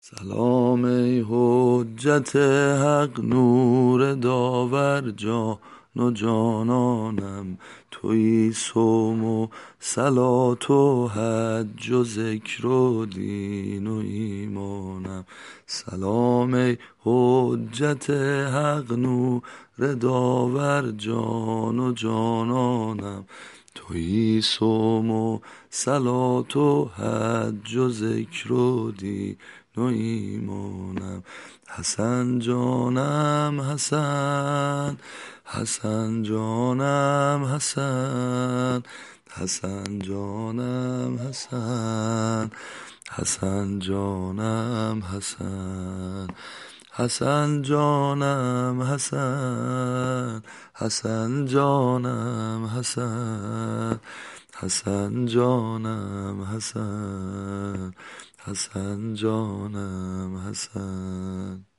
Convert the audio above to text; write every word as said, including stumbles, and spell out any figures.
سلام ای حجت حق، نور داور، جان و جانانم تویی. صوم و صلات و حج و ذکر و دین و ایمانم. سلام ای حجت حق، نور داور، جان و جانانم تویی. صوم و صلات و حج و ذکر و دین و ایمانم. حسن جانم حسن، حسن جانم حسن، حسن جانم حسن، حسن جانم حسن، حسن جانم حسن، حسن جانم حسن، حسن جانم حسن، حسن جانم حسن.